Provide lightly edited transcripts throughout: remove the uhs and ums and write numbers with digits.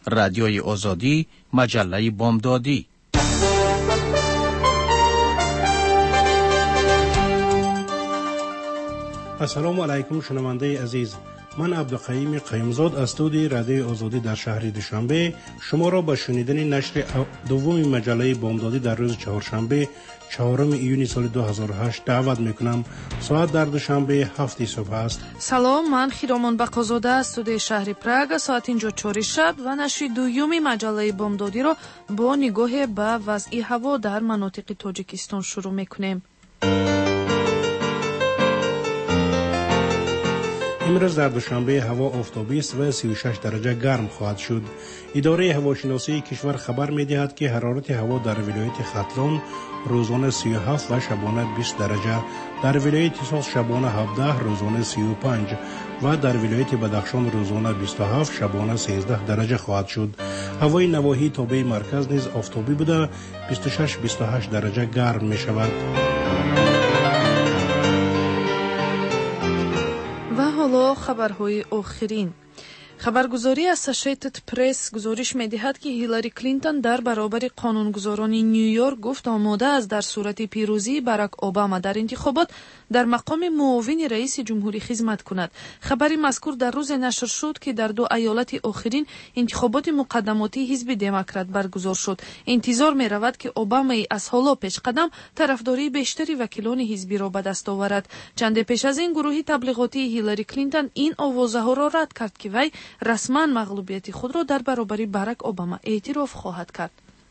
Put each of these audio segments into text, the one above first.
رادیوی آزادی، مجله بامدادی. السلام علیکم شنونده عزیز، من عبدالقییم قیمزاد از استودیوی رادیوی آزادی در شهر دوشنبه شما را به شنیدن نشر دوم مجله بامدادی در روز چهارشنبه 4 ایونی سال 2008 دعوت میکنم. ساعت در دوشنبه 7 صبح است. سلام، من خیرامان بقازاده از استودیوی شهر پراگ. ساعت اینجا 4 شب و نشر دوم مجله بامدادی را با نگاه به وضع هوا در مناطق تاجیکستان شروع میکنیم. امروز در دوشنبه هوا آفتابی است و 36 درجه گرم خواهد شد. اداره هواشناسی کشور خبر می‌دهد که حرارت هوا در ولایت ختلان روزانه 37 و شبانه 20 درجه، در ولایت سوس شبانه 17، روزانه 35 و در ولایت بدخشان روزانه 27، شبانه 13 درجه خواهد شد. هوای نواحی تابع مرکز نیز آفتابی بوده 26-28 درجه گرم می شود. و حالا خبرهای آخرین. خبرگزاری اسوسییتد پرس گزارش می‌دهد که هیلاری کلینتون در برابر قانونگذاران نیویورک گفت آماده است در صورت پیروزی باراک اوباما در انتخابات در مقام معاون رئیس جمهوری خدمت کند. خبری مذکور در روز نشر شد که در دو ایالت آخرین انتخابات مقدماتی حزب دموکرات برگزار شد. انتظار می‌رود که اوباما از حالا پیش قدم طرفداری بیشتری وکیلان حزبی را به دست آورد. چند پیش از این گروه تبلیغاتی هیلاری کلینتون این آوازها را رد کرد که وی رسما مغلوبیت خود را در برابر باراک اوباما اعتراف خواهد کرد.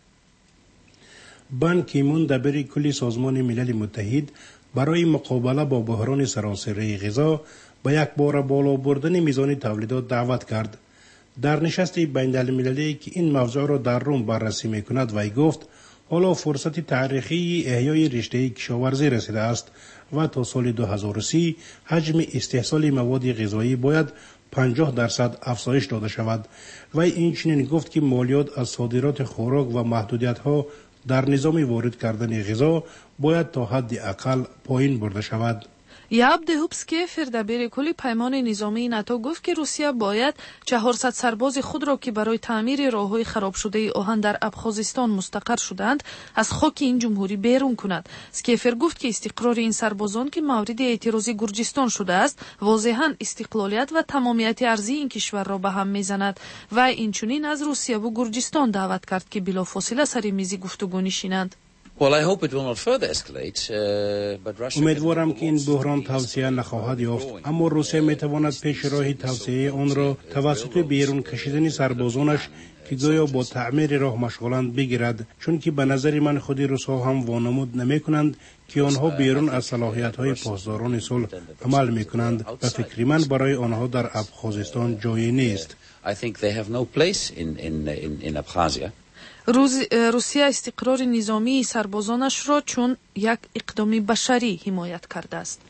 بان کی مون دبیر کلی سازمان ملل متحد برای مقابله با بحران سراسری غذا به یک بار بالا بردن میزان تولیدات دعوت کرد. در نشست بین المللی که این موضوع را در روم بررسی میکند وی گفت حالا فرصت تاریخی احیای رشته کشاورزی رسیده است و تا سال 2030 حجم استحصال مواد غذایی باید 50% افزایش داده شود. وی این چنین گفت که مالیات از صادرات خوراک و محدودیت‌ها در نظام وارد کردن غذا باید تا حد اقل پایین برده شود. یاب دهوبسکی دبیر کلی پیمان نظامی ناتو گفت که روسیه باید 400 سرباز خود را که برای تعمیر راه‌های خراب شده آهن در ابخازستان مستقر شدند از خاک این جمهوری بیرون کند. اسکیفر گفت که استقرار این سربازان که مورد اعتراض گرجستان شده است واضحاً استقلالیت و تمامیت ارضی این کشور را به هم میزند و اینچنین از روسیه و گرجستان دعوت کرد که بلافاصله سر میز گفتگو نشینند. امیدوارم که این بحران توسعه نخواهد یافت، اما روسیه میتواند پیش راه توسعه آن را توسط بیرون کشیدن سربازانش که گویا با تعمیر راه مشغولند بگیرد، چون که به نظر من خود روس‌ها هم وانمود نمی‌کنند که آنها بیرون از صلاحیت‌های پاسداران صلح عمل می‌کنند و فکر من برای آنها در ابخازستان جایی نیست. روسیه استقرار نظامی سربازانش را چون یک اقدام بشری حمایت کرده است.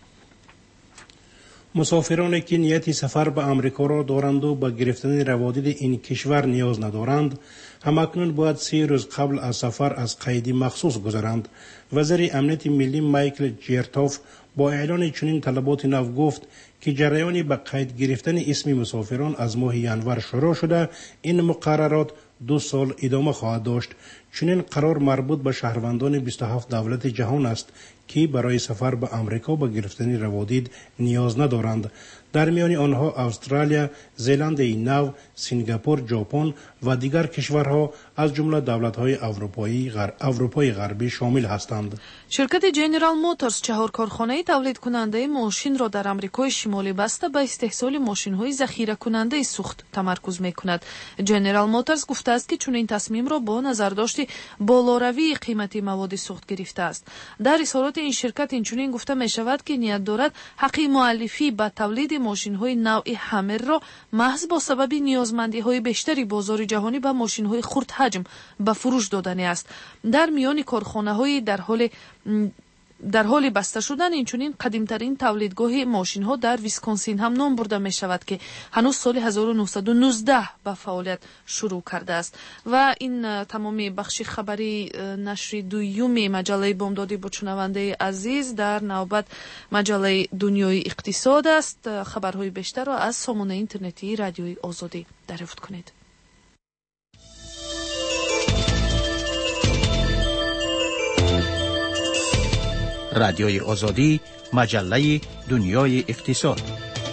مسافرانی که نیت سفر به آمریکا را دارند و به گرفتن روادید این کشور نیاز ندارند، همکنون باید 3 روز قبل از سفر از قید مخصوص گذرند. وزیر امنیت ملی مایکل جرتوف با اعلان چنین طلبات نو گفت که جریان به قید گرفتن اسم مسافران از ماه ینور شروع شده. این مقررات 2 سال ادامه خواهد داشت. چنین قرار مربوط به شهروندان 27 دولت جهان است که برای سفر به آمریکا به گرفتن روادید نیاز ندارند. در میان آنها استرالیا، زلند نو، سنگاپور، ژاپن و دیگر کشورها از جمله دولت‌های اروپای غربی شامل هستند. شرکت جنرال موتورز 4 کارخانه تولید کننده ماشین را در آمریکای شمالی بسته به استحصال ماشین‌های ذخیره کننده سوخت تمرکز می‌کند. جنرال موتورز گفته است که چون این تصمیم را با نظرداشت بالاروی قیمت مواد سوخت گرفته است. در اظهارات این شرکت اینچنین گفته می‌شود که نیت دارد حق مؤلفی به تولید ماشین‌های نوع همر را محض با سبب نیازمندی‌های بیشتری بازار جهانی به ماشین‌های خرد حجم به فروش دادن است. در میان کارخانه‌های در حال بسته شدن اینچنین قدیمترین تولیدگاه ماشین ها در ویسکونسین هم نام برده می شود که هنوز سال 1919 به فعالیت شروع کرده است. و این تمامی بخش خبری نشر دوم مجله بامدادی با شنونده عزیز. در نوبت مجله دنیای اقتصاد است. خبرهای بیشتر را از سامانه اینترنتی رادیوی آزادی دریافت کنید. رادیوی آزادی، مجله دنیای اقتصاد.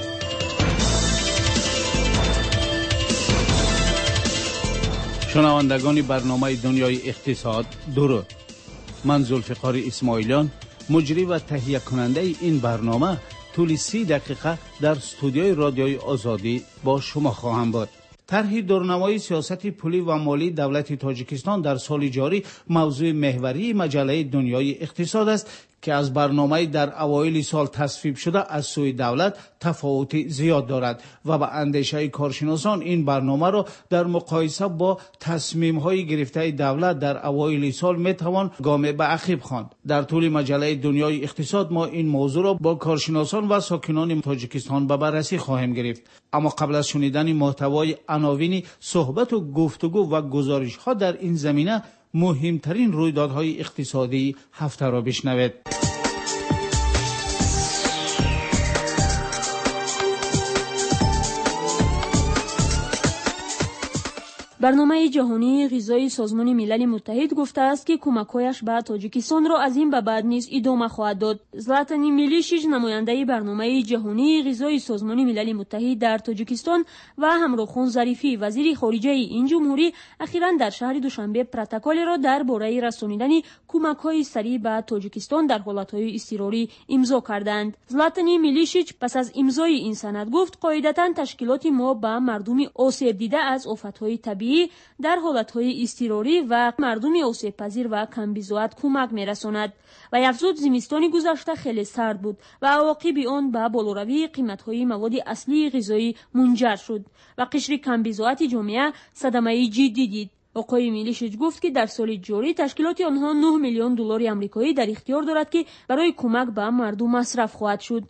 شنوندگان برنامه دنیای اقتصاد، درود. من ذوالفقار اسماعیلیان، مجری و تهیه کننده این برنامه، طول 30 دقیقه در استودیوی رادیوی آزادی با شما خواهم بود. طرح دورنمای سیاست پولی و مالی دولت تاجیکستان در سال جاری موضوع محوری مجله دنیای اقتصاد است که از برنامه در اوایل سال تصویب شده از سوی دولت تفاوت زیاد دارد و به اندیشه کارشناسان این برنامه را در مقایسه با تصمیم‌های گرفته دولت در اوایل سال میتوان گام به عقب خواند. در طول مجله دنیای اقتصاد ما این موضوع را با کارشناسان و ساکنان تاجیکستان به بررسی خواهیم گرفت. اما قبل از شنیدن محتوای عناوین صحبت و گفتگو و گزارش‌ها در این زمینه، مهمترین رویدادهای اقتصادی هفته را بشنوید. برنامه جهانی غذایی سازمان ملل متحد گفته است که کمک‌هایش به تاجیکستان را از این به بعد نیز ادامه خواهد داد. زلاتان میلیشیچ، نماینده برنامه جهانی غذایی سازمان ملل متحد در تاجیکستان و همراهخان ظریفی، وزیر خارجه این جمهوری، اخیراً در شهر دوشنبه پروتکلی را درباره رسانیدن کمک‌های سریع به تاجیکستان در حالت‌های اضطراری امضا کردند. زلاتان میلیشیچ پس از امضای این سند گفت قاعدتاً تشکیلات ما به مردم آسیب دیده از آفت‌های طبیعی در حالتهای اضطراری و مردم آسیب پذیر و کمبیزوات کمک می‌رساند. و افزود زمستان گذشته خیلی سرد بود و عواقب آن به بالاروی قیمت‌های مواد اصلی غذایی منجر شد و قشر کمبیزوات جامعه صدمه جدی دید. آقای میلیشیچ گفت که در سال جاری تشکیلات آنها 9 میلیون دلار آمریکایی در اختیار دارد که برای کمک به مردم مصرف خواهد شد.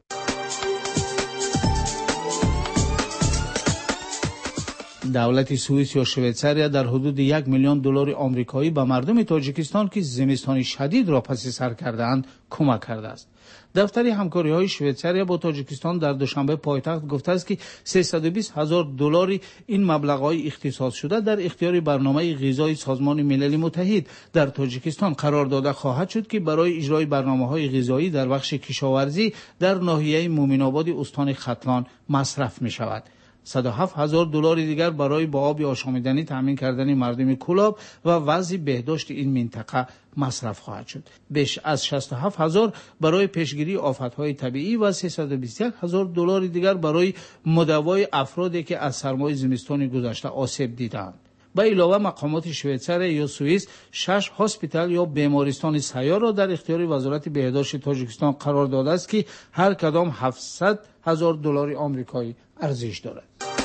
دولت سوئیس یا شویتزاریا در حدود 1 میلیون دلار آمریکایی به مردم تاجیکستان که زمستان شدید را پس سر کردند کمک کرده است. دفتر همکاری‌های شویتزاریا با تاجیکستان در دوشنبه پایتخت گفته است که 320,000 دلار این مبلغ‌های اختصاص شده در اختیار برنامه غذایی سازمان ملل متحد در تاجیکستان قرار داده خواهد شد که برای اجرای برنامه‌های غذایی در بخش کشاورزی در ناحیه مومن‌آباد استان ختلان مصرف می‌شود. 107,000 دلار دیگر برای با آب آشامیدنی تامین کردن مردم کلاب و وضع بهداشت این منطقه مصرف خواهد شد. بیش از 67,000 برای پیشگیری آفت‌های طبیعی و 321,000 دلار دیگر برای مداوای افرادی که از سرمای زمستان گذشته آسیب دیدند. به علاوه مقامات شویتزار یا سوئیس 6 هاسپیتال یا بیمارستان سیار را در اختیار وزارت بهداشت تاجیکستان قرار داده است که هر کدام 700,000 دلار آمریکایی ارزش دارد.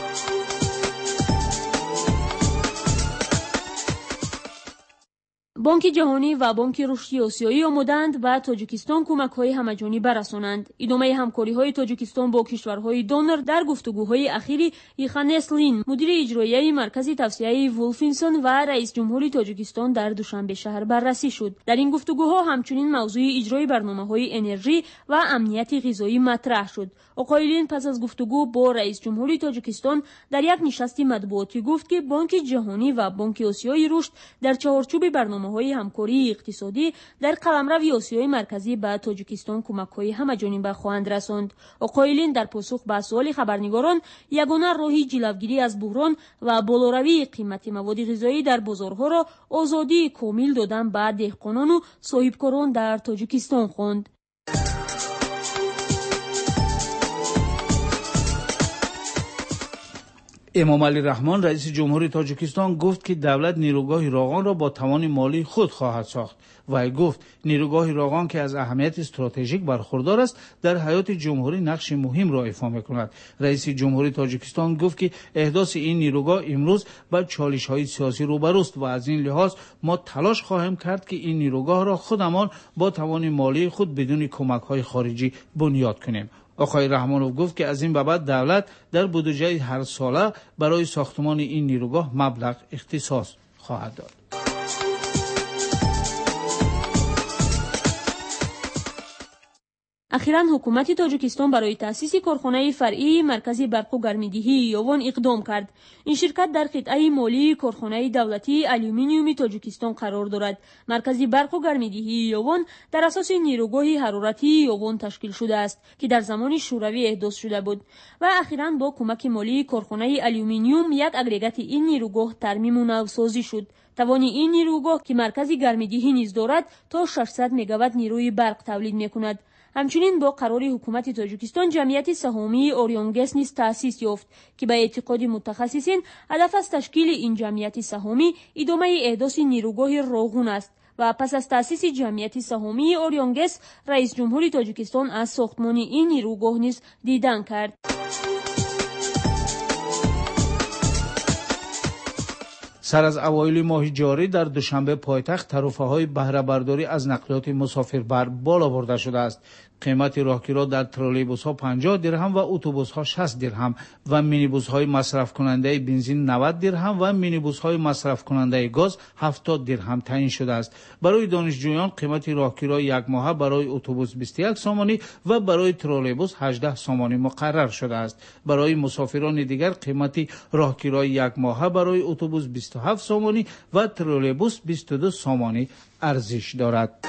بانک جهانی و بانک رشد آسیایی آماده‌اند به تاجیکستان کمک‌های همگانی برسانند. ادامه همکاری‌های تاجیکستان با کشورهای دونر در گفتگوهای اخیری یوهانس لین، مدیر اجرایی مرکز توسعه ولفینسون و رئیس جمهور تاجیکستان در دوشنبه شهر بررسی شد. در این گفتگوها همچنین موضوع اجرای برنامه‌های انرژی و امنیت غذایی مطرح شد. آقای لین پس از گفتگو با رئیس جمهور تاجیکستان در یک نشست مطبوعاتی گفت که بانک جهانی و بانک آسیای رشد در چهارچوب برنامه‌های همکاری اقتصادی در قلمرو آسیای مرکزی به تاجیکستان کمک‌های همه‌جانبه خواهند رساند. آقای لین در پاسخ به سوال خبرنگاران یگانه راهی جلوگیری از بحران و بالاروی قیمت مواد غذایی در بازارها را آزادی کامل دادن به دهقانان و صاحبکاران در تاجیکستان خواند. امام علی رحمان رئیس جمهور تاجیکستان گفت که دولت نیروگاه راغان را با توان مالی خود خواهد ساخت. و گفت نیروگاه راغان که از اهمیت استراتژیک برخوردار است در حیات جمهوری نقش مهم را ایفا می‌کند. رئیس جمهور تاجیکستان گفت که احداث این نیروگاه امروز با چالش‌های سیاسی روبروست و از این لحاظ ما تلاش خواهیم کرد که این نیروگاه را خودمان با توان مالی خود بدون کمک‌های خارجی بنیاد کنیم. آقای رحمانوف گفت که از این به بعد دولت در بودجه هر ساله برای ساختمان این نیروگاه مبلغ اختصاص خواهد داد. اخیراً حکومت تاجیکستان برای تأسیس کارخانه فرعی مرکزی برق و گرمیدهی یوون اقدام کرد. این شرکت در قطعه مالی کارخانه دولتی آلومینیوم تاجیکستان قرار دارد. مرکزی برق و گرمیدهی یوون در اساس نیروگاه حرارتی یوون تشکیل شده است که در زمان شوروی احداث شده بود و اخیراً با کمک مالی کارخانه آلومینیوم یک اگریگات این نیروگاه ترمیم و نوسازی شد. توان این نیروگاه که مرکزی گرمیدهی نیز دارد تا 600 مگاوات نیروی برق تولید می‌کند. همچنین با قرار حکومت تاجیکستان جمعیت سهامی اوریونگس نیز تأسیس یافت که به اعتقاد متخصصین هدف از تشکیل این جمعیت سهامی ادامه احداث نیروگاه راغون است و پس از تأسیس جمعیت سهامی اوریونگس رئیس جمهور تاجیکستان از ساختمان این نیروگاه نیز دیدن کرد. سر از اوایل ماه جاری در دوشنبه پایتخت تعرفه‌های بهره برداری از نقلیات مسافربر بالا برده شده است. قیمت راهگیرها در ترولیبوس‌ها 50 درهم و اتوبوس‌ها 60 درهم و مینیبوس‌های مصرف کننده بنزین 90 درهم و مینیبوس‌های مصرف کننده گاز 70 درهم تعیین شده است. برای دانشجویان قیمت راهگیرها یک ماهه برای اتوبوس 21 سامانی و برای ترولیبوس 18 سامانی مقرر شده است. برای مسافران دیگر قیمت راهگیرها یک ماهه برای اتوبوس 27 سامانی و ترولیبوس 22 سامانی ارزش دارد.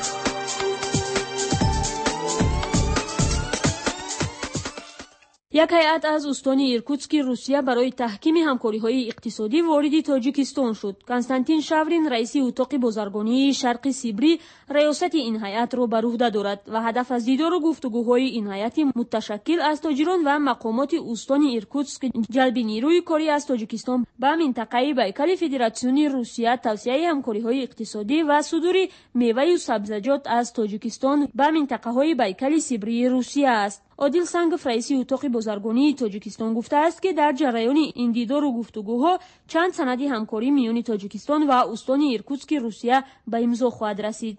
یک هیئت از استان ایرکوتسک روسیه برای تحکیم همکاری‌های اقتصادی وارد تاجیکستان شد. کنستانتین شاورین رئیس اتاق بازرگانی شرق سیبری ریاست این هیئت را بر عهده دارد و هدف از دیدار و گفتگوهای این هیئت متشکل از تاجران و مقامات استان ایرکوتسک جلب نیروی کاری از تاجیکستان به منطقه بیکل فدراسیون روسیه، توسعه همکاری‌های اقتصادی و صدور میوه و سبزیجات از تاجیکستان به منطقه‌های بیکل سیبری روسیه است. عادل سنگف رئیس اتاق بازرگانی تاجیکستان گفته است که در جریان این دیدار و گفتگوها چند سند همکاری میان تاجیکستان و استان ایرکوتسک روسیه به امضا خواهد رسید.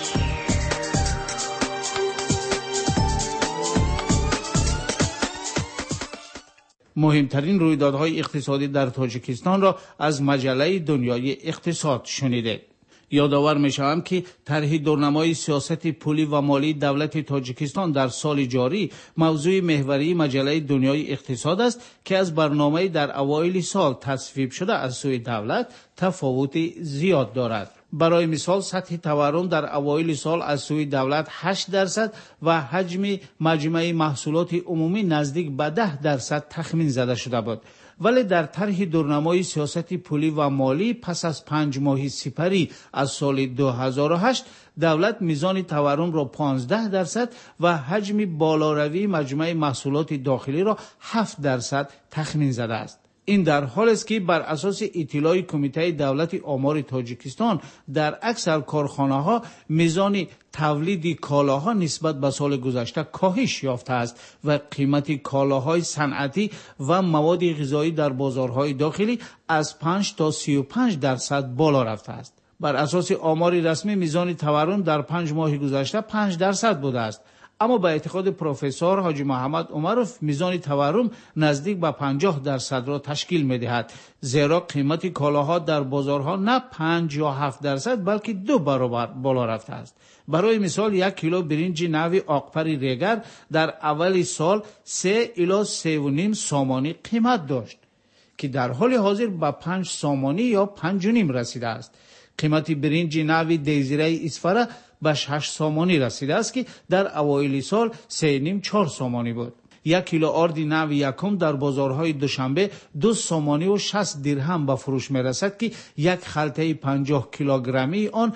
مهمترین رویدادهای اقتصادی در تاجیکستان را از مجله دنیای اقتصاد شنیدید. یادآور می‌شوم که طرح دورنمای سیاست پولی و مالی دولت تاجیکستان در سال جاری موضوع محوری مجله دنیای اقتصاد است که از برنامه در اوایل سال تصویب شده از سوی دولت تفاوت زیاد دارد. برای مثال سطح تورم در اوایل سال از سوی دولت 8% و حجم مجموعه محصولات عمومی نزدیک به 10% تخمین زده شده بود. ولی در طرح دورنمای سیاست پولی و مالی پس از 5 ماه سپری از سال 2008 دولت میزان تورم را 15% و حجم بالاروی مجموعه محصولات داخلی را 7% تخمین زده است. این در حالی است که بر اساس اطلاع کمیته دولت آمار تاجیکستان در اکثر کارخانه‌ها میزان تولید کالاها نسبت به سال گذشته کاهش یافته است و قیمت کالاهای صنعتی و مواد غذایی در بازارهای داخلی از 5 تا 35% بالا رفته است. بر اساس آمار رسمی میزان تورم در 5 ماه گذشته 5% بوده است. اما به اعتقاد پروفسور حاجی محمد عمروف میزان تورم نزدیک به 50% را تشکیل می‌دهد، زیرا قیمت کالاها در بازارها نه 5 یا 7% بلکه 2 برابر بالا رفته است. برای مثال 1 کیلو برنج نوی آقپری ریگر در اول سال 3 الی 3.5 سامانی قیمت داشت که در حال حاضر به 5 سامانی یا 5.5 رسیده است. قیمت برنج نوی دیزیره اسفره به 6 سامانی رسیده است که در اوایل سال 3.5-4 سامانی بود. 1 کیلو آرد نوی یکم در بازارهای دوشنبه 2 سامانی و 60 درهم به فروش می رسد که یک خلطه 50 کیلوگرمی آن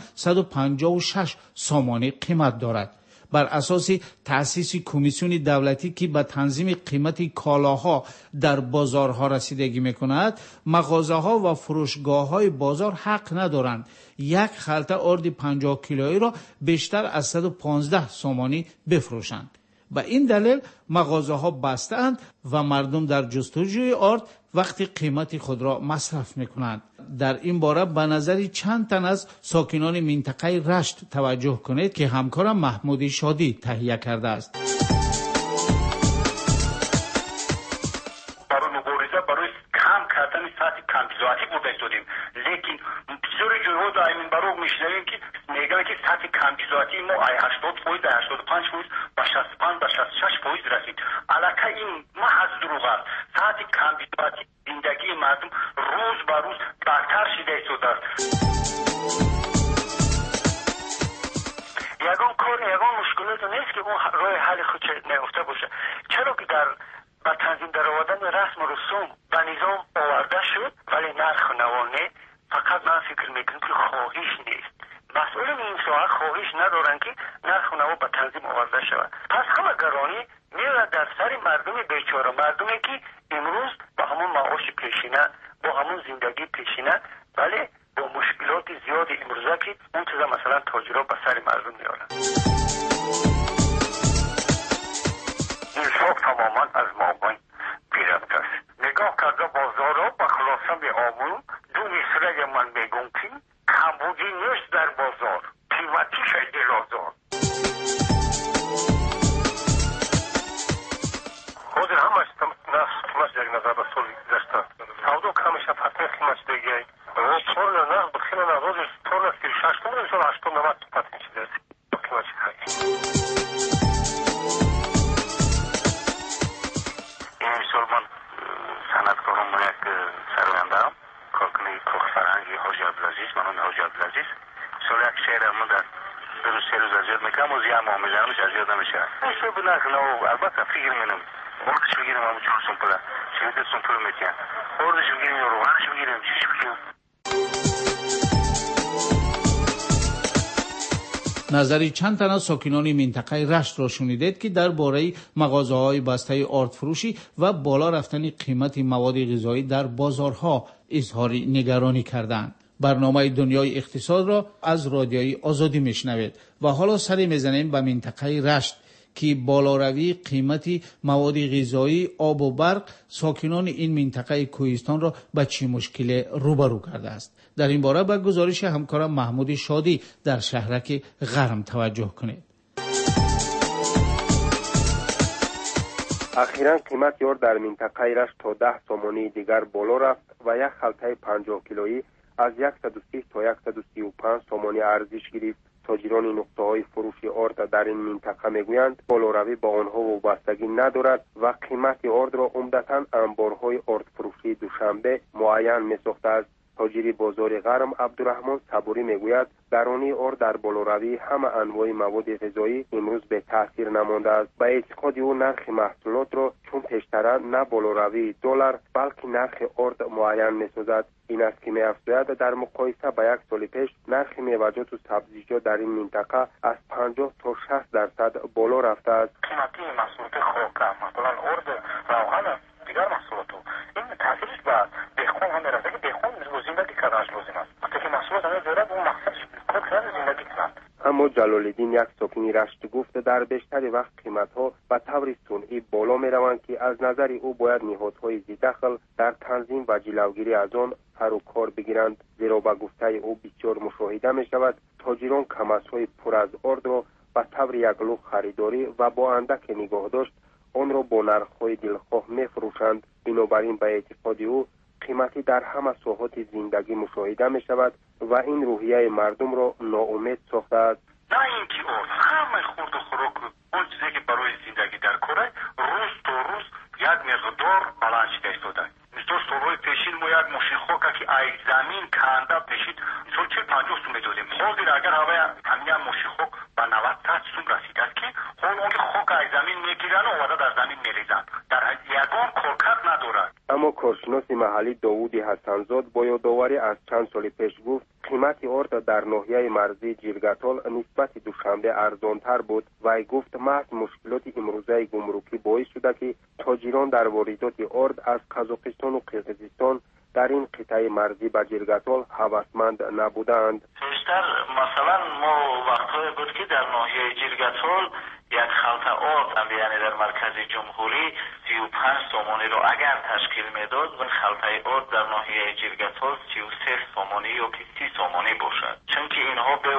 156 سامانی قیمت دارد. بر اساس تأسیس کمیسیون دولتی که به تنظیم قیمت کالاها در بازارها رسیدگی می‌کند، مغازه‌ها و فروشگاه‌های بازار حق ندارند یک خلطه آرد 50 کیلویی را بیشتر از 115 سامانی بفروشند. به این دلیل مغازه‌ها بسته‌اند و مردم در جستجوی آرد وقتی قیمت خود را مصرف می‌کنند. در این باره به نظر چند تن از ساکنان منطقه رشت توجه کنید که همکارم محمود شادی تهیه کرده است. برای مبارزه برای کم کردن سطح کمبیزاتی بود ایستادیم، لیکن بسیاری جاها دائما برای میشنویم که میگن که سطح کمبیزاتی ما 80%، 85% و 65 و 66% رسید. البته این محض دروغ است. سطح کمبیزاتی زندگی مردم روز به روز بدتر شده شده است. یگان مشکلات نیست که اون راه حل خود نهفته باشه. چرا که با تنظیم در آوردن رسم و رسوم و نظام آورده شد، ولی نرخ نوانه فقط من فکر میکنم که خواهش نیست. مسئولین این ساحه خواهش ندارن که نرخ نوا به تنظیم آورده شود. پس همه گرانی میاد در سر مردم بیچاره، مردمی که امروز با همون معاش پیشینه، با همون زندگی پیشینه، ولی با مشکلات زیاد امروزه که اون چیزا مثلا تاجرها به سر مردم میارن. انصاف تماما از مابین بی‌ربط است. نگاه کرده بازار را به خلاصه به آمون دو مصرع من میگم که کمبودی نیست در بازار، قیمتی شده آزار. حاضر همش قیمت یک نظر به سال گذشته سودا کمش حتما قیمت دیگه طور نه بخیر نوازش طور 36 تومن سال 80 90 پاتین شده است قیمت این سال من صنعتکارم یک سرگردم کارکنی کوخ فرهنگی حاجی عبدالعزیز، من حاجی عبدالعزیز سال یک شهر ما در درست سه روز اذیت میکنم و زیاد معامله همش اذیت نمیشه. ایشو بنکنه و البته فکر میکنم وقتش بگیریم همون 4 سومپله شمیده سومپله میتیم خوردش بگیریم یا روغنش بگیریم چیش بگیریم. نظری چند تن از ساکنان منطقه رشت را شنیدید که درباره مغازه‌های بسته آرد فروشی و بالا رفتن قیمت مواد غذایی در بازارها اظهار نگرانی کردند. برنامه دنیای اقتصاد را از رادیوی آزادی میشنوید و حالا سری میزنیم به منطقه رشت که بالاروی قیمت مواد غذایی، آب و برق ساکنان این منطقه کوهستان را به چه مشکل روبرو کرده است. در این باره به گزارش همکارم محمود شادی در شهرک غرم توجه کنید. اخیراً قیمت آرد در منطقه رشت تا 10 سومانی دیگر بالا رفت و یک خلطه 50 کیلویی از 130 تا 135 سومانی ارزش گرفت. تاجران نقطه‌های فروش آرد در این منطقه میگویند بالاروی با آنها وابستگی ندارد و قیمت آرد را عمدتاً انبارهای آرد فروشی دوشنبه معین می‌ساخته است. تاجر بازار غرم عبدالرحمن صبوری میگوید درونی آرد در بالاروی همه انواع مواد غذایی امروز به تاثیر نمانده است. به اعتقاد او نرخ محصولات را چون پیشتر نه بالاروی دلار بلکه نرخ آرد معین می‌سازد. این است که می‌افزاید در مقایسه با یک سال پیش نرخ میوه‌جات و سبزیجات در این منطقه از 50 تا 60% بالا رفته است. قیمتی محصولات خوک مثلا آرد روغن دیگر محصولات این تاثیرش به دهقان هم میرسه که دهقان زندگی کردنش لازم است. وقتی که محصولات هم دارد اون مقصدش کار زندگی کنند. اما جلال‌الدین یک ساکنی رشت گفت در بیشتر وقت قیمت‌ها به طور صنعی بالا می‌روند که از نظر او باید نهادهای ذی‌دخل در تنظیم و جلوگیری از آن سر و کار بگیرند، زیرا به گفته او بسیار مشاهده می‌شود تاجران کماس‌های پر از آرد را به طور یکلو خریداری و با اندک نگاهداشت آن را با نرخ‌های دلخواه می‌فروشند. بنابراین به اعتقاد او قیمتی در همه ساحات زندگی مشاهده می‌شود و این روحیه مردم را ناامید ساخته است. نه اینکه همه خورد و خوراک اون چیزی که برای زندگی در کاره روز تا روز یک مقدار بلند شده شده. مثل سالهای پیشین ما یک ماشین خوک که ای زمین کنده پیشید سال 40-50 سوم می‌دادیم. حاضر اگر همین ماشین خوک به 90 سوم رسیده است که حالا اون خوک ای زمین میگیرن و وارد در زمین میریزن. در یگان کارکرد ندارد. اما کارشناس محلی داوود حسنزاد با یادآوری از چند سال پیش گفت قیمت آرد در ناحیه مرزی جیرگتال نسبت دوشنبه ارزانتر بود و ای گفت محض مشکلات امروزه گمرکی باعث شده که تاجران در واردات آرد از قزاقستان و قرقیزستان در این قطعه مرزی به جیرگتال هوسمند نبودند. بیشتر مثلا ما وقت‌های بود که در ناحیه جیرگتال یک خلطه آرد یعنی در مرکز جمهوری 35 سومانی رو اگر تشکیل میداد و خلطه آرد در ناحیه جیرگتال 33 سومانی یا 30 سومانی باشد، چون که اینها به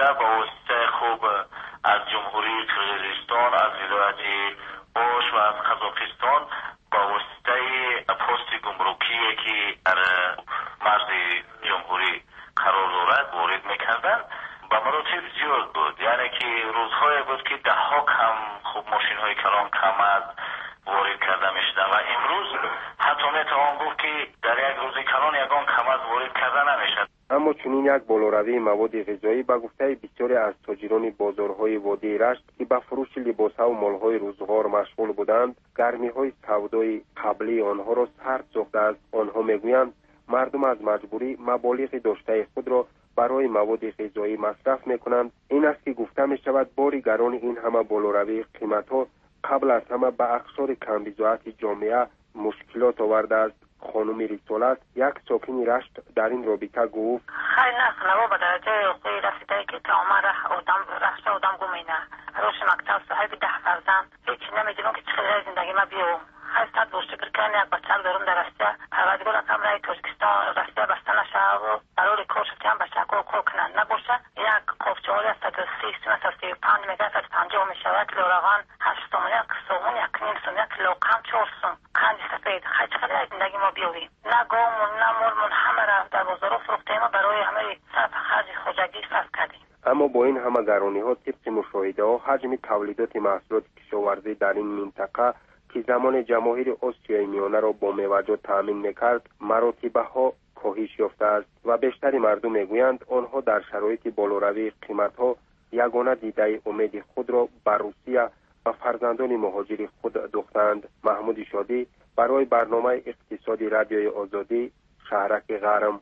واسطه خوب از جمهوری قرقیزستان، از ولایت اوش و از قزاقستان با واسطه پست گمرکی که در مرز جمهوری قرار دارد وارد میکردن. به مراتب زیاد بود. یعنی که روزهای بود که ده ها کم خوب ماشین های کلان کم از وارد کرده میشدن و امروز حتی میتوان گفت که در یک روز کلان یگان کم از وارد کرده نمیشد. اما چنین یک بالاروی مواد غذایی به گفته بسیاری از تاجران بازارهای وادی رشت که به فروش لباسها و مالهای روزگار مشغول بودند، گرمی‌های سودای قبلی آنها را سرد ساخته است. آنها میگویند مردم از مجبوری مبالغ داشته خود را برای مواد غذایی مصرف میکنند. این است که گفته می شود بار گران این همه بالاروی قیمت‌ها قبل از همه به اقشار کم‌بضاعت جامعه مشکلات آورده است. خانم رسالت یک ساکن رشت در این رابطه گفت خیلی نخنوا به درجه حقوقی رسیده که تمام رشت آدم گمینه روش مکتب صاحب 10 فرزند هیچی نمیدونم که چقدر زندگی ما بیو خیلی با شکر کنه یک بچه دارم در رشته پروردگار رقم رای تاجیکستان رشته بسته نشه و برای کار شدیم بچه ها کار کنن نباشه یک قفچه های 135 میگه 150 میشود کیلو روغن 8 تومن یک سومن یک نیم سوم یک کیلو قند 4 سوم قند سفید خیلی چقدر زندگی ما بیویم نه گامون نه مرمون همه را در بازار فروختیم و برای همه صرف خرج خوجگی صرف کردیم. اما با این همه گرانی ها طبق مشاهده ها حجم تولیدات محصولات کشاورزی در این منطقه که زمان جماهیر آسیای میانه را با میوه تامین میکرد مراتبه ها کاهش یافته است و بیشتر مردم میگویند آنها در شرایط بالاروی قیمت ها یگانه دیده امید خود را بر روسیه و فرزندان مهاجر خود دوختند. محمود شادی برای برنامه اقتصادی رادیوی آزادی، شهرک غرم.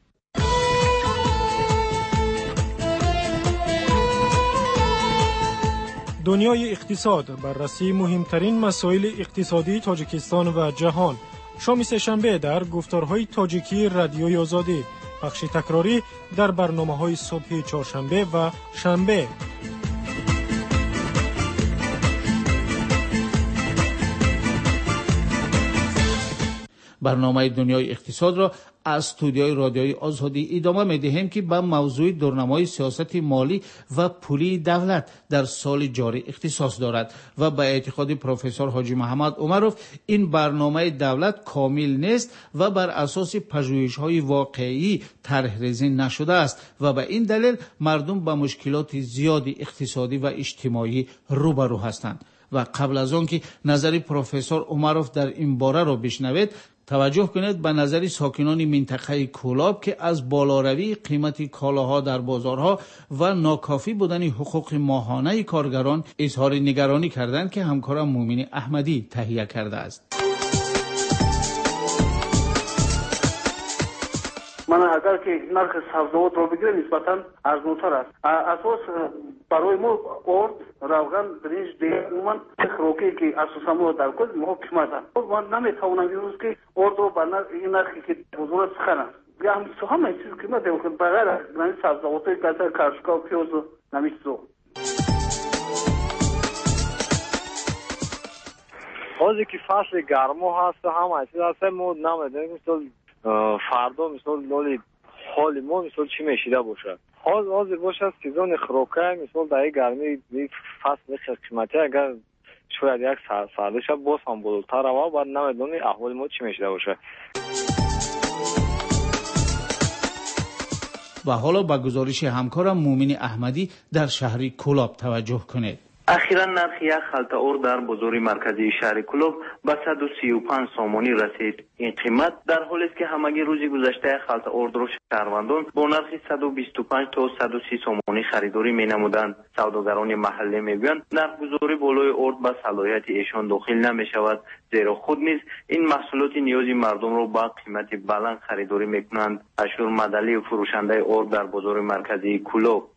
دنیای اقتصاد، بررسی مهمترین مسائل اقتصادی تاجیکستان و جهان. شام سه‌شنبه در گفتارهای تاجیکی رادیوی آزادی، بخش تکراری در برنامه‌های صبح چهارشنبه و شنبه. برنامه دنیای اقتصاد را از استودیوی رادیوی آزادی ادامه می‌دهیم که به موضوع دورنمای سیاست مالی و پولی دولت در سال جاری اختصاص دارد و به اعتقاد پروفسور حاجی محمد عمروف این برنامه دولت کامل نیست و بر اساس پژوهش‌های واقعی طرح‌ریزی نشده است و به این دلیل مردم با مشکلات زیادی اقتصادی و اجتماعی روبرو هستند. و قبل از آن که نظر پروفسور عمروف در این باره را بشنوید، توجه کنید به نظر ساکنان منطقه کولاب که از بالاروی قیمت کالاها در بازارها و ناکافی بودن حقوق ماهانه کارگران اظهار نگرانی کردند که همکارم مومن احمدی تهیه کرده است. من اگر که نرخ سبزیجات رو بگیرم نسبتاً ارزان‌تر است. اساس برای ما ارد روغن برنج دیگه عموما خوراکی که اساساً ما در کل ما قیمت است. من نمیتوانم امروز که ارد رو به این نرخی که بزرگ سخنم یا همه چیز قیمت است بغیر از سبزیجات گازر کاشکا و پیاز و نمی‌سو. حالی که فصل گرما هست همه چیز هست ما نمیدونیم مثل فردا مثل لالی حال ما مثل چی میشیده باشه حاضر باشه سیزن خوراکی مثل در این گرمی فصل قیمتی اگر شاید یک سرده شد باز هم بزرگتر و بعد نمیدونیم احوال ما چی میشیده باشه. و حالا به گزارش همکارم مومن احمدی در شهر کولاب توجه کنید. اخیرا نرخ یک خلطه ارد در بازار مرکزی شهر کولاب به 135 سامانی رسید. این قیمت در حالی است که همگی روز گذشته خلطه ارد را شهروندان با نرخ 125 تا 130 سامانی خریداری می‌نمودند. سوداگران محلی میگویند نرخ‌گذاری بالای ارد به صلاحیت ایشان داخل نمی‌شود، زیرا خود نیز این محصولات نیازی مردم را با قیمت بلند خریداری می‌کنند. اشور مدلی و فروشنده ارد در بازار مرکزی کولاب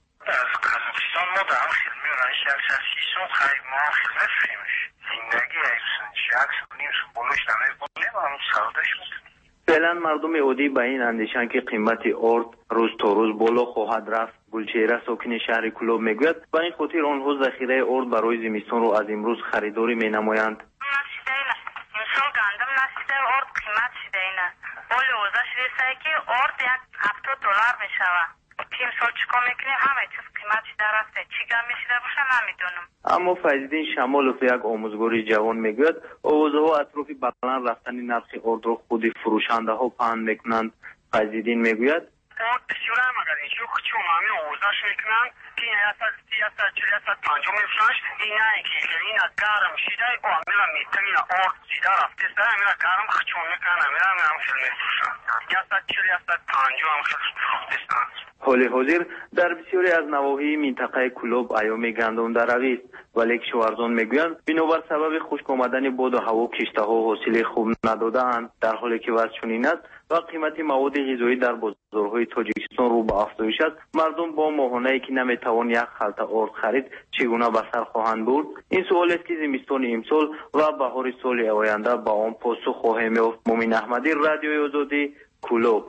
خیلی ما خیلی نفریمش زندگی ایسون شخص کنیمشون بلوش نمه بلیم همون سعودش میکنیم. فعلا مردم عادی به این اندیشن که قیمت ارد روز تا روز بالا خواهد رفت. گلچهره ساکن شهر کولاب میگوید به این خاطر آنها ذخیره ارد برای زمستان رو از امروز خریداری مینمایند. نشیده اینه امسال گندم نشیده ارد قیمت شده اینه ولی اوضاع شده که ارد $70 میشوه. تیم سال چیکار میکنیم همه چیز قیمت چی در است چی گم میشیده باشه نمیدونم. اما فیض‌الدین شمالوف یک آموزگاری جوان میگوید آوازها اطراف بلند رفتن نرخ ارد را خود فروشنده ها پهن میکنند. فیض‌الدین میگوید ارد بسیار مگر اینجا چون همین اوزاش میکنن که 130-150 میفروش این نه که این گرم شده و میرم میتونین ارد زیده رفته سر میرم گرم خچون میکنن میرم خیلی میفروشن 140-150 هم خیلی فروختستان. حال حاضر در بسیاری از نواحی منطقه کلوب ایام گندم در روی است، ولی کشاورزان میگویند بنابر سبب خشک آمدن باد و هوا کشته ها حاصل خوب نداده‌اند. در حالی که وضع چنین است و قیمت مواد غذایی در بازارهای تاجیکستان رو به افزایش است، مردم با ماهانه‌ای که نمیتوان یک خلطه ارد خرید چگونه به سر خواهند برد؟ این سوال است که زمستان امسال و بهار سال آینده با آن پاسخ خواهیم یافت. مومن احمدی، رادیوی آزادی، کلوب.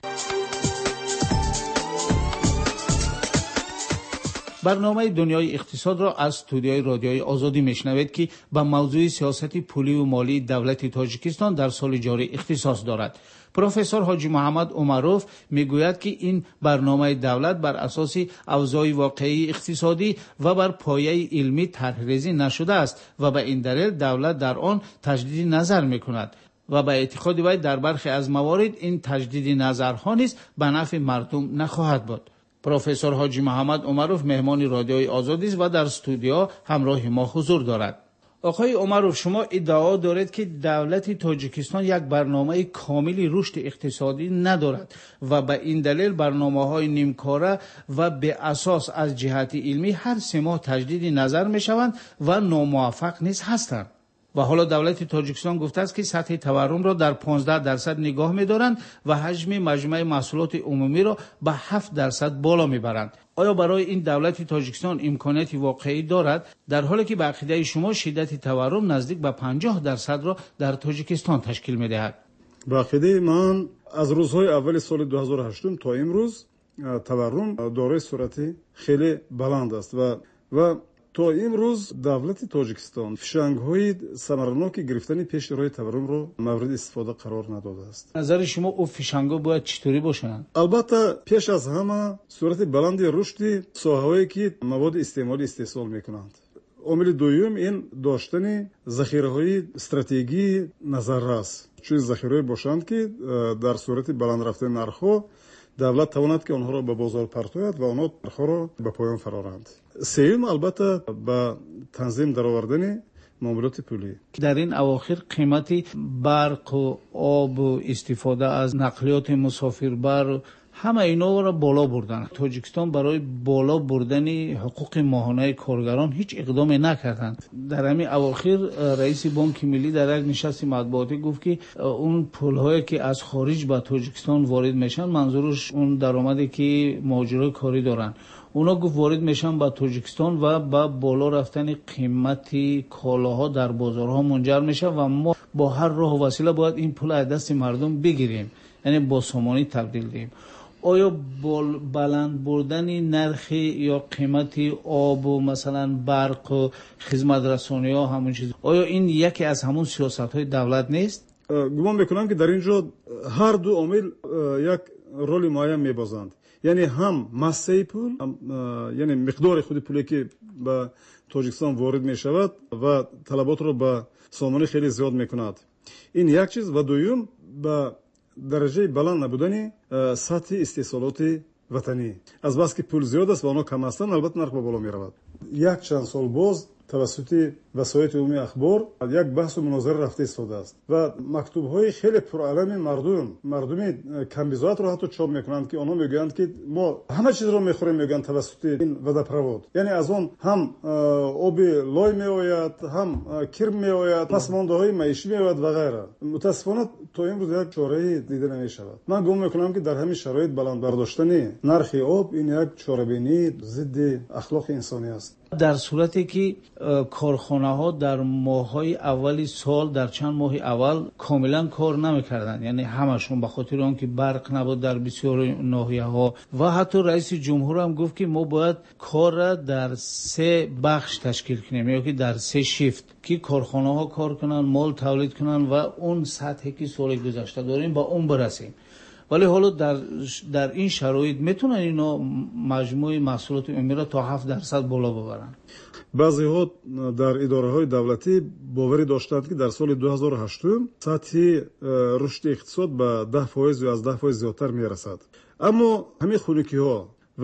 برنامه دنیای اقتصاد را از استودیوی رادیوی آزادی میشنوید که به موضوع سیاست پولی و مالی دولت تاجیکستان در سال جاری اختصاص دارد. پروفسور حاجی محمد عمروف میگوید که این برنامه دولت بر اساس اوضاع واقعی اقتصادی و بر پایه علمی طرح‌ریزی نشده است و به این دلیل دولت در آن تجدید نظر میکند و به اعتقاد وی در برخی از موارد این تجدید نظرها نیز به نفع مردم نخواهد بود. پروفسور حاجی محمد عمروف مهمان رادیوی آزادی است و در استودیو همراه ما حضور دارد. آقای عمروف، شما ادعا دارید که دولت تاجیکستان یک برنامه کاملی رشد اقتصادی ندارد و به این دلیل برنامه‌های نیمکاره و به اساس از جهت علمی هر 3 ماه تجدید نظر می‌شوند و ناموفق نیز هستند. و حالا دولت تاجیکستان گفته است که سطح تورم را در 15% نگاه می‌دارند و حجم مجموع محصولات عمومی را به 7% بالا می‌برند. آیا برای این دولت تاجیکستان امکاناتی واقعی دارد در حالی که به عقیده شما شدت تورم نزدیک به 50% را در تاجیکستان تشکیل می‌دهد؟ به عقیده من از روزهای اول سال 2008 تا امروز تورم دارای سرعت خیلی بلند است و تا امروز دولت تاجیکستان فشنگ‌های ثمرناک گرفتن پیش روی تورم رو مورد استفاده قرار نداده است. نظر شما او فشنگ‌ها باید چطوری باشند؟ البته پیش از همه سرعت بلند رشد ساحه‌هایی که مواد استعمالی استحصال می‌کنند. عامل دوم این داشتن ذخیره‌های استراتژیکی نظر است. چون ذخیره‌ای باشند که در صورت بلند رفتن نرخ‌ها دولت تواند که آنها را به بازار پرتاید و آنها نرخ‌ها را به پایان فرارند. سوم البته به تنظیم درآوردن معاملات پولی. در این اواخر قیمت برق و آب و استفاده از نقلیات مسافربر همه اینا را بالا بردن. تاجیکستان برای بالا بردن حقوق ماهانه کارگران هیچ اقدامی نکردند. در همین اواخر رئیس بانک ملی در یک نشست مطبوعاتی گفت که اون پول‌هایی که از خارج به تاجیکستان وارد میشن منظورش اون درآمدی که مهاجرای کاری دارن اونا گفت وارد میشن به تاجیکستان و با بالا رفتن قیمت کالاها در بازارها منجر میشه و ما با هر راه و وسیله باید این پول از دست مردم بگیریم، یعنی با سامانی تبدیل دیم. آیا بلند بردن نرخ یا قیمت آب و مثلا برق و خدمت رسانی ها همون چیز، آیا این یکی از همون سیاست های دولت نیست؟ گمان میکنم که در اینجا هر دو عامل یک رول معین میبازند. یعنی هم ماسه پول، یعنی مقدار خود پولی که به تاجیکستان وارد میشود و طلبات رو به سامانی خیلی زیاد میکند. این یک چیز. و دوم به درجه بلند نبودن سطح استحصالات وطنی. از بس که پول زیاد است و آنها کم هستند البته نرخ به بالا می رود. یک چند سال باز توسط وسایل عمومی اخبار یک بحث و مناظره رفته ایستاده است و مکتوب‌های خیلی پرعلم مردمی کمبیزات رو حتی چاپ میکنند که آنها میگویند که ما همه چیز رو میخوریم، میگن توسط این ودپرواد. یعنی از آن هم آب لای میآید، هم کرم میآید، پسمانده‌های معیشی میآید و غیره. متاسفانه تا امروز یک چاره‌ای دیده نمی‌شود. من گمان میکنم که در همین شرایط بلند برداشتن نرخ آب این یک چاره‌بینی ضد اخلاق انسانی است. در صورتی که کارخانه ها در ماه‌های اولی سال در چند ماه اول کاملا کار نمی‌کردند، یعنی همشون به خاطر آنکه برق نبود در بسیار ناحیه‌ها و حتی رئیس جمهور هم گفت که ما باید کار را در 3 بخش تشکیل کنیم، یا که در 3 شیفت که کارخانه ها کار کنن، مال تولید کنن و اون سطحی که سال گذشته داریم با اون برسیم. ولی حالا در این شرایط میتونن اینا مجموع محصولات عمومی را تا 7% بالا ببرن. بعضی ها در اداره های دولتی باوری داشتند که در سال 2008 سطح رشد اقتصاد به 10% یا از 10% زیادتر میرسد. اما همین خونگی‌ها و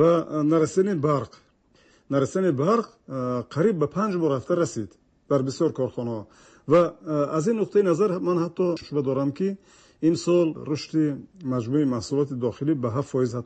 نرسیدن برق قریب به 5 بار رفته رسید در بسیار کارخانه‌ها و از این نقطه نظر من حتی شبه دارم که این سال رشد مجموعه محصولات داخلی به 7%